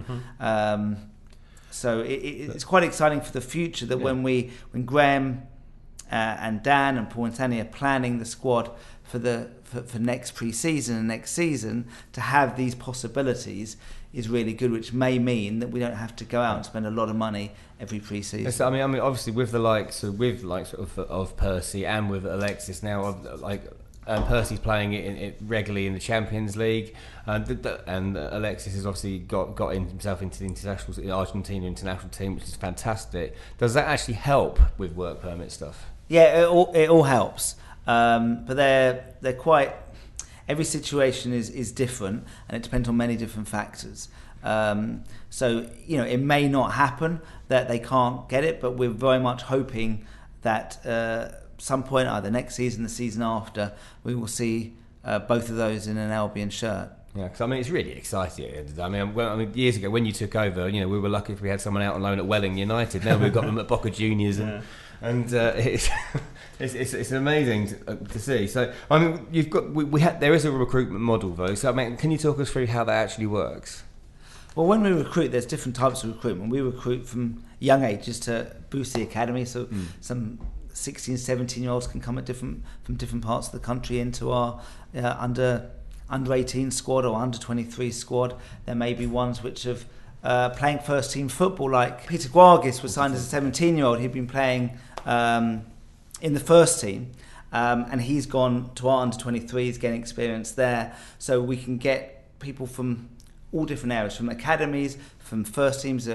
S3: So it's quite exciting for the future that when Graham and Dan and Paul and Tanya are planning the squad for next pre-season and next season, to have these possibilities is really good, which may mean that we don't have to go out and spend a lot of money every pre-season.
S1: Yes, I mean, obviously with the likes of Percy and with Alexis now, Percy's playing it regularly in the Champions League, and Alexis has obviously got himself into the Argentina international team, which is fantastic. Does that actually help with work permit stuff?
S3: Yeah, it all helps, but they're quite. Every situation is different, and it depends on many different factors. So it may not happen that they can't get it, but we're very much hoping that some point, either next season, the season after, we will see both of those in an Albion shirt.
S1: Yeah, because it's really exciting. I mean, years ago when you took over, we were lucky if we had someone out on loan at Welling United. Now we've got them at Boca Juniors, and it's amazing to see. So I mean, there is a recruitment model though. So can you talk us through how that actually works?
S3: Well, when we recruit, there's different types of recruitment. We recruit from young ages to boost the academy, so some 16, 17-year-olds can come from different parts of the country into our under 18 squad or under 23 squad. There may be ones which have playing first team football, like Peter Guargis was signed as a 17-year-old. He'd been playing in the first team, and he's gone to our under 23s, getting experience there. So we can get people from all different areas, from academies, from first teams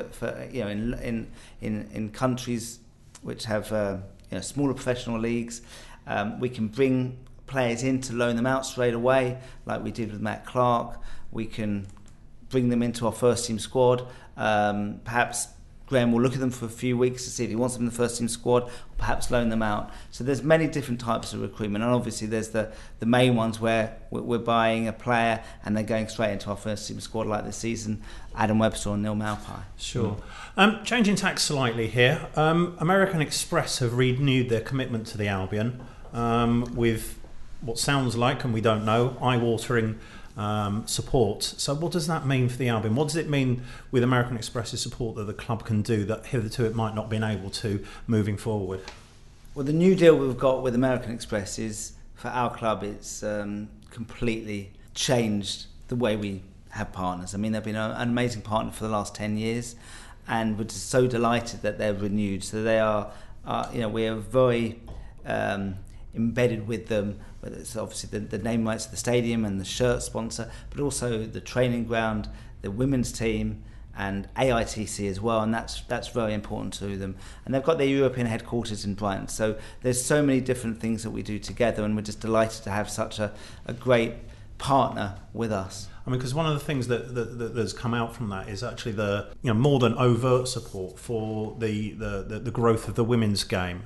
S3: in countries which have smaller professional leagues. We can bring players in to loan them out straight away, like we did with Matt Clark. We can bring them into our first team squad. Perhaps Graham will look at them for a few weeks to see if he wants them in the first team squad, or perhaps loan them out. So there's many different types of recruitment, and obviously there's the main ones where we're buying a player and they're going straight into our first team squad, like this season, Adam Webster and Neil Maupay.
S2: Sure. Changing tack slightly here, American Express have renewed their commitment to the Albion with what sounds like, and we don't know, eye-watering support. So what does that mean for the Albion? What does it mean with American Express's support that the club can do that hitherto it might not have been able to moving forward?
S3: Well, the new deal we've got with American Express is, for our club, it's completely changed the way we have partners. I mean, they've been an amazing partner for the last 10 years, and we're just so delighted that they're renewed. So they are, we are very embedded with them, whether it's obviously the name rights of the stadium and the shirt sponsor, but also the training ground, the women's team, and AITC as well, and that's very important to them. And they've got their European headquarters in Brighton, so there's so many different things that we do together, and we're just delighted to have such a great partner with us.
S2: I mean, because one of the things that's come out from that is actually the more than overt support for the growth of the women's game.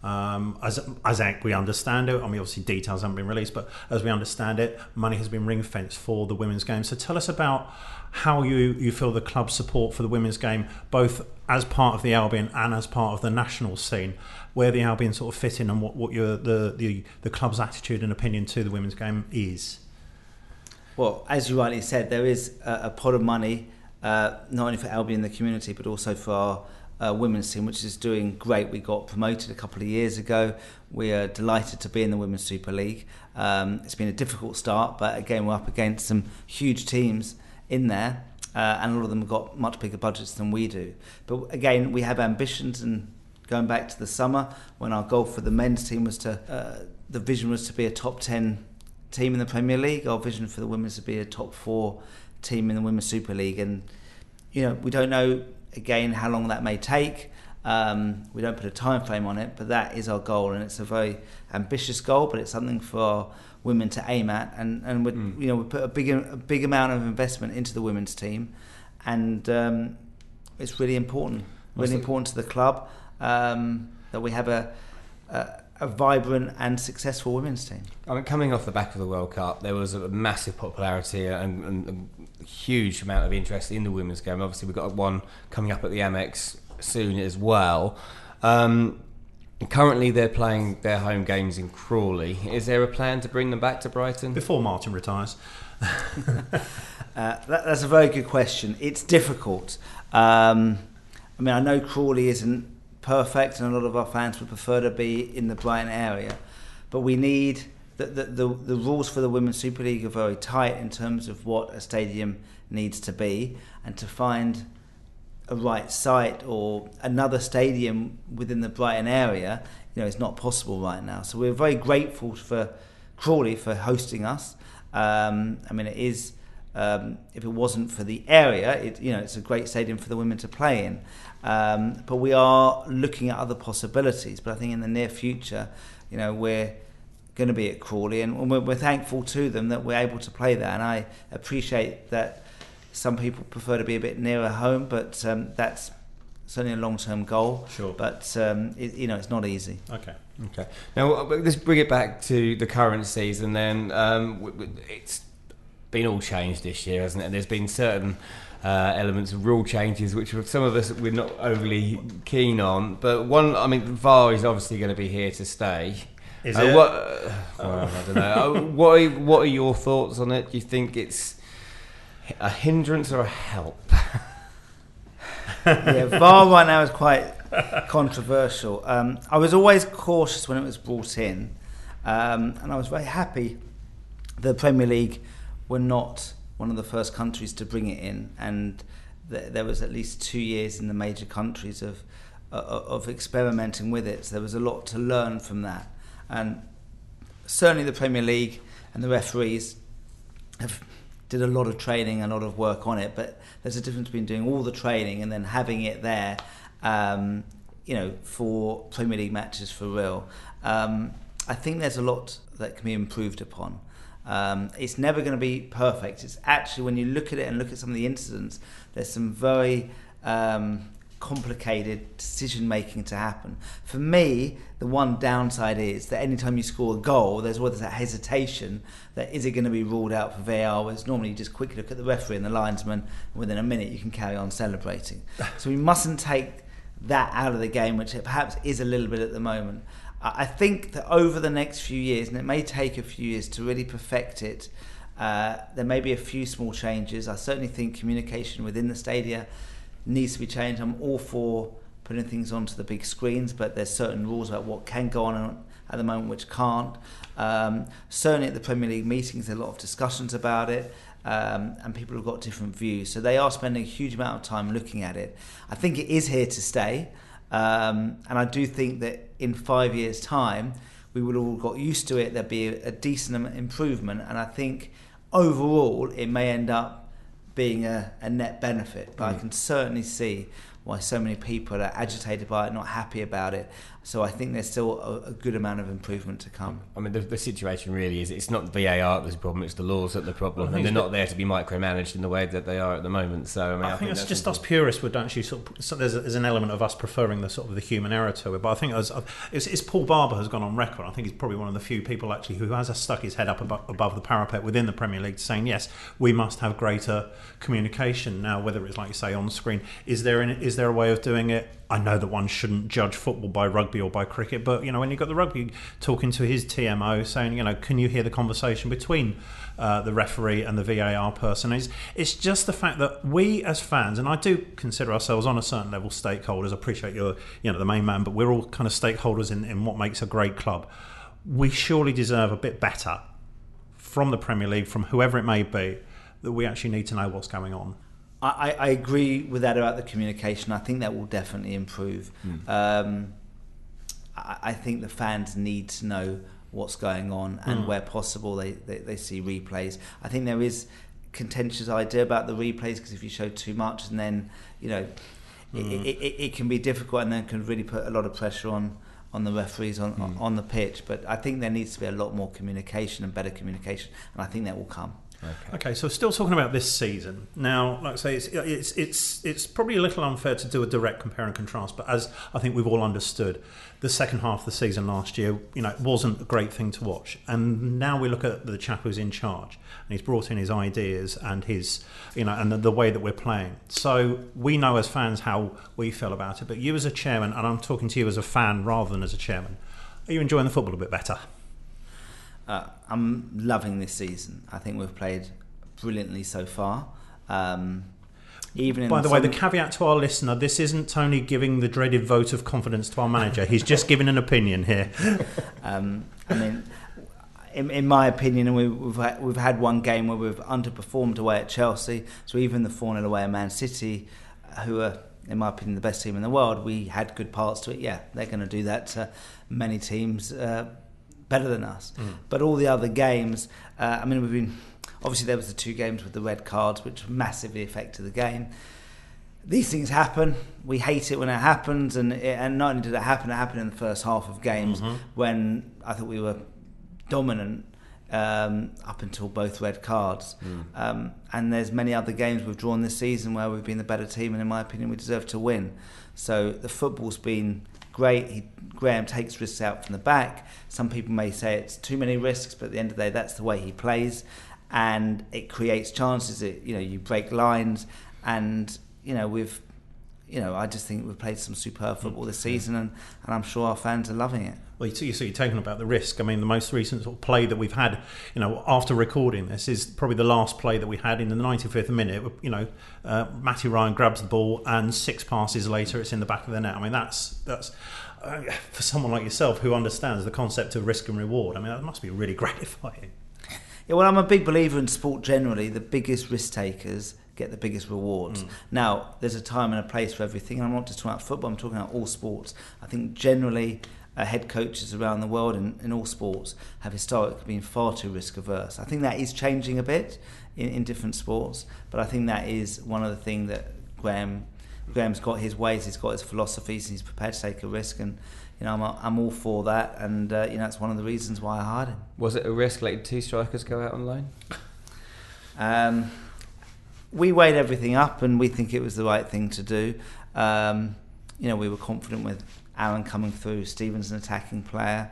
S2: As we understand it, I mean, obviously details haven't been released, but as we understand it, money has been ring-fenced for the women's game. So tell us about how you feel the club's support for the women's game, both as part of the Albion and as part of the national scene, where the Albion sort of fit in, and what the club's attitude and opinion to the women's game is.
S3: Well, as you rightly said, there is a pot of money, not only for Albion the community, but also for our women's team, which is doing great. We got promoted a couple of years ago. We are delighted to be in the Women's Super League. It's been a difficult start, but again, we're up against some huge teams in there, and a lot of them have got much bigger budgets than we do. But again, we have ambitions, and going back to the summer, when our goal for the men's team was the vision was to be a top 10 team in the Premier League. Our vision for the women's to be a top 4 team in the Women's Super League, and we don't know again how long that may take, We don't put a time frame on it, but that is our goal, and it's a very ambitious goal, but it's something for our women to aim at. And we put a big amount of investment into the women's team, and it's really important. Really important to the club that we have a vibrant and successful women's team.
S1: I mean, coming off the back of the World Cup, there was a massive popularity and a huge amount of interest in the women's game. Obviously, we've got one coming up at the Amex soon as well. Currently, they're playing their home games in Crawley. Is there a plan to bring them back to Brighton?
S2: Before Martin retires.
S3: That's a very good question. It's difficult. I know Crawley isn't perfect, and a lot of our fans would prefer to be in the Brighton area, but we need the rules for the Women's Super League are very tight in terms of what a stadium needs to be, and to find a right site or another stadium within the Brighton area, it's not possible right now. So we're very grateful for Crawley for hosting us. It is. If it wasn't for the area, it's a great stadium for the women to play in. But we are looking at other possibilities. But I think in the near future, we're going to be at Crawley, and we're thankful to them that we're able to play there. And I appreciate that some people prefer to be a bit nearer home, but that's certainly a long-term goal.
S2: Sure.
S3: But it's not easy.
S2: Okay.
S1: Now let's bring it back to the current season. Then it's been all changed this year, hasn't it? And there's been certain elements of rule changes which some of us we're not overly keen on. But VAR is obviously going to be here to stay.
S2: Is it?
S1: I don't know. What are your thoughts on it? Do you think it's a hindrance or a help?
S3: Yeah, VAR right now is quite controversial. I was always cautious when it was brought in, and I was very happy the Premier League were not one of the first countries to bring it in, and there was at least 2 years in the major countries of experimenting with it. So there was a lot to learn from that, and certainly the Premier League and the referees did a lot of training and a lot of work on it. But there's a difference between doing all the training and then having it there, for Premier League matches for real. I think there's a lot that can be improved upon. It's never going to be perfect. It's actually, when you look at it and look at some of the incidents, there's some very complicated decision making to happen. For me, the one downside is that anytime you score a goal, there's always that hesitation that is it going to be ruled out for VAR, whereas normally you just quickly look at the referee and the linesman, and within a minute you can carry on celebrating. So we mustn't take that out of the game, which it perhaps is a little bit at the moment. I think that over the next few years, and it may take a few years to really perfect it, there may be a few small changes. I certainly think communication within the stadia needs to be changed. I'm all for putting things onto the big screens, but there's certain rules about what can go on at the moment which can't. Certainly at the Premier League meetings, there are a lot of discussions about it, and people have got different views. So they are spending a huge amount of time looking at it. I think it is here to stay. And I do think that in 5 years' time, we would all got used to it. There'd be a decent improvement, and I think overall it may end up being a net benefit. But I can certainly see why so many people are agitated by it, not happy about it. So I think there's still a good amount of improvement to come.
S1: I mean, the situation really is, it's not VAR that's the problem, it's the laws that are the problem, and they're not there to be micromanaged in the way that they are at the moment. So
S2: I think it's just us purists would actually there's an element of us preferring the sort of the human error to it. But I think it's Paul Barber has gone on record. I think he's probably one of the few people actually who has stuck his head up above the parapet within the Premier League, saying yes, we must have greater communication now. Whether it's like you say on screen, is there a way of doing it? I know that one shouldn't judge football by rugby or by cricket, but when you've got the rugby talking to his TMO saying, can you hear the conversation between the referee and the VAR person? It's just the fact that we as fans, and I do consider ourselves on a certain level stakeholders. I appreciate you're the main man, but we're all kind of stakeholders in what makes a great club. We surely deserve a bit better from the Premier League, from whoever it may be, that we actually need to know what's going on.
S3: I agree with that about the communication. I think that will definitely improve. I think the fans need to know what's going on, and where possible they see replays. I think there is contentious idea about the replays, because if you show too much and then it can be difficult, and then can really put a lot of pressure on the referees on the pitch. But I think there needs to be a lot more communication and better communication, and I think that will come.
S2: Okay, so still talking about this season now. Like I say, it's probably a little unfair to do a direct compare and contrast, but as I think we've all understood, the second half of the season last year, it wasn't a great thing to watch. And now we look at the chap who's in charge, and he's brought in his ideas and his, and the way that we're playing. So we know as fans how we feel about it. But you as a chairman, and I'm talking to you as a fan rather than as a chairman, are you enjoying the football a bit better?
S3: I'm loving this season. I think we've played brilliantly so far. Even
S2: by the way, the caveat to our listener: this isn't Tony giving the dreaded vote of confidence to our manager. He's just giving an opinion here.
S3: I mean, in my opinion, and we've had one game where we've underperformed away at Chelsea. So even the 4-0 away at Man City, who are, in my opinion, the best team in the world, we had good parts to it. Yeah, they're going to do that to many teams better than us. But all the other games, we've been, obviously there was the 2 games with the red cards, which massively affected the game. These things happen. We hate it when it happens, and not only did it happen in the first half of games when I thought we were dominant up until both red cards. And there's many other games we've drawn this season where we've been the better team, and in my opinion we deserve to win. So the football's been great. Graham takes risks out from the back. Some people may say it's too many risks, but at the end of the day, that's the way he plays, and it creates chances. You break lines, and I just think we've played some superb football this season, and I'm sure our fans are loving it.
S2: Well, so you're talking about the risk. I mean, the most recent sort of play that we've had, after recording this, is probably the last play that we had in the 95th minute. Matty Ryan grabs the ball, and 6 passes later, it's in the back of the net. I mean, that's for someone like yourself who understands the concept of risk and reward. I mean, that must be really gratifying.
S3: Yeah, well, I'm a big believer in sport generally. The biggest risk takers get the biggest rewards. Now, there's a time and a place for everything. And I'm not just talking about football, I'm talking about all sports. I think generally head coaches around the world in all sports have historically been far too risk averse. I think that is changing a bit in different sports, but I think that is one of the things that Graham's got his ways, he's got his philosophies, and he's prepared to take a risk, and I'm all for that, and it's one of the reasons why I hired him.
S1: Was it a risk letting 2 strikers go out on loan?
S3: We weighed everything up, and we think it was the right thing to do. We were confident with Aaron coming through. Stephen's an attacking player,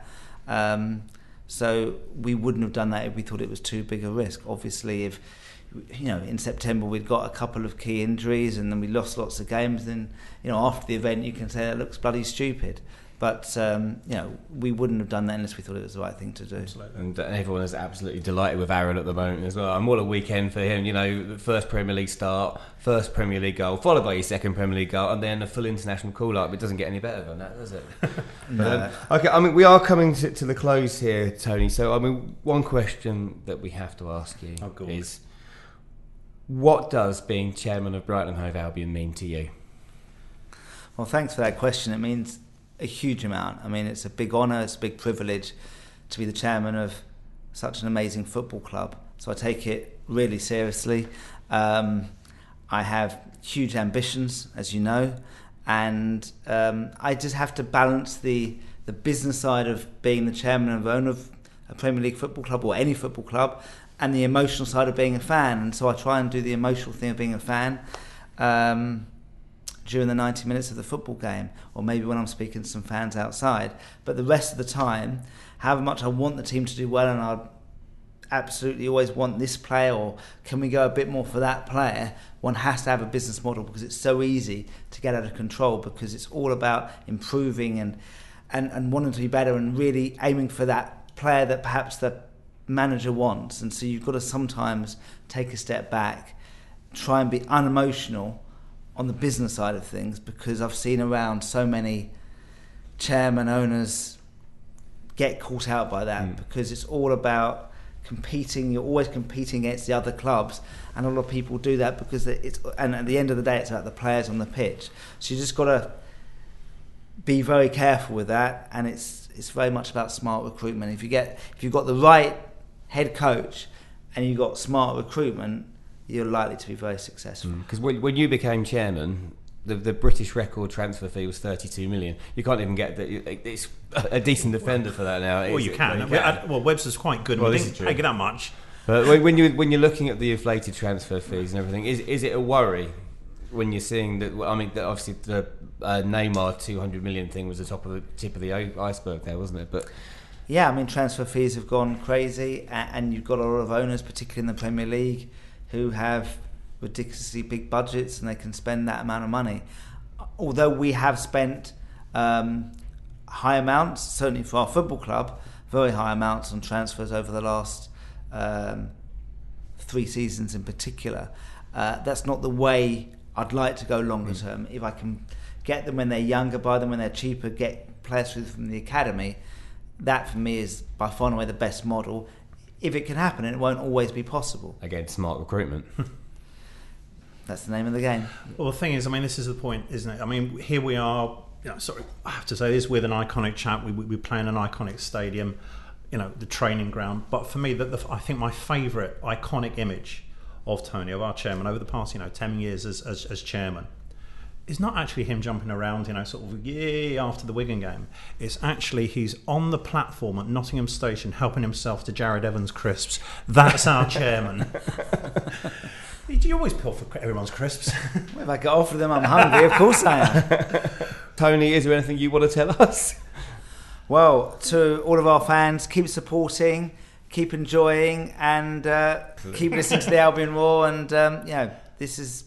S3: so we wouldn't have done that if we thought it was too big a risk. Obviously, if in September we'd got a couple of key injuries and then we lost lots of games, then after the event you can say that looks bloody stupid. But we wouldn't have done that unless we thought it was the right thing to do.
S1: Absolutely. And everyone is absolutely delighted with Aaron at the moment as well. And what a weekend for him! The first Premier League start, first Premier League goal, followed by his second Premier League goal, and then a full international call-up. It doesn't get any better than that, does it?
S3: No.
S1: Okay, we are coming to the close here, Tony. So one question that we have to ask you is, what does being chairman of Brighton and Hove Albion mean to you?
S3: Well, thanks for that question. It means a huge amount. I mean, it's a big honour, it's a big privilege to be the chairman of such an amazing football club. So I take it really seriously. I have huge ambitions, as you know, and I just have to balance the business side of being the chairman and owner of a Premier League football club or any football club, and the emotional side of being a fan. And so I try and do the emotional thing of being a fan during the 90 minutes of the football game, or maybe when I'm speaking to some fans outside. But the rest of the time, however much I want the team to do well, and I absolutely always want this player, or can we go a bit more for that player, one has to have a business model, because it's so easy to get out of control, because it's all about improving and wanting to be better and really aiming for that player that perhaps the manager wants. And so you've got to sometimes take a step back, try and be unemotional on the business side of things, because I've seen around so many chairman owners get caught out by that, because it's all about competing. You're always competing against the other clubs, and a lot of people do that because and at the end of the day it's about the players on the pitch. So you just got to be very careful with that, and it's very much about smart recruitment. If you've got the right head coach and you've got smart recruitment, you're likely to be very successful.
S1: Because when you became chairman, the British record transfer fee was 32 million. You can't even get it's a decent defender for that now.
S2: Well, you can. Well, Webster's quite good.
S1: Well,
S2: He didn't pay that much.
S1: But when you're looking at the inflated transfer fees and everything, is it a worry when you're seeing that? I mean, obviously the Neymar 200 million thing was the tip of the iceberg there, wasn't it? But
S3: yeah, I mean, transfer fees have gone crazy, and you've got a lot of owners, particularly in the Premier League, who have ridiculously big budgets and they can spend that amount of money. Although we have spent high amounts, certainly for our football club, very high amounts on transfers over the last 3 seasons in particular. That's not the way I'd like to go longer term. If I can get them when they're younger, buy them when they're cheaper, get players through from the academy, that for me is by far and away the best model. If it can happen, and it won't always be possible.
S1: Again, smart recruitment.
S3: That's the name of the game.
S2: Well, the thing is, I mean, this is the point, isn't it? I mean, here we are. Sorry, I have to say this, with an iconic chap. We play in an iconic stadium, the training ground. But for me, I think my favourite iconic image of Tony, of our chairman, over the past 10 years as chairman, is not actually him jumping around, sort of after the Wigan game. It's actually he's on the platform at Nottingham Station helping himself to Jared Evans crisps. That's our chairman. Do you always pull for everyone's crisps?
S3: Well, if I get offered them, I'm hungry. Of course I am.
S1: Tony, is there anything you want to tell us?
S3: Well, to all of our fans, keep supporting, keep enjoying, and keep listening to the Albion Roar. And this is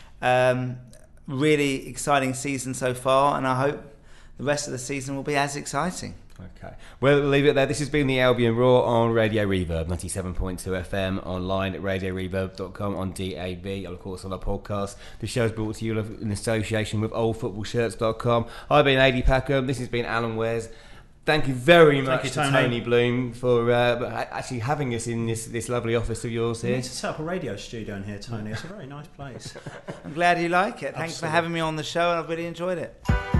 S3: really exciting season so far, and I hope the rest of the season will be as exciting.
S1: Okay. Well, we'll leave it there. This has been the Albion Roar on Radio Reverb, 97.2 FM, online at radioreverb.com, on DAB, and of course on our podcast. The show's brought to you in association with oldfootballshirts.com. I've been Adi Packham. This has been Alan Wares. Thank you very much to Tony Bloom for actually having us in this lovely office of yours here.
S2: You need to set up a radio studio in here, Tony. It's a very nice place.
S3: I'm glad you like it. Thanks for having me on the show, and I've really enjoyed it.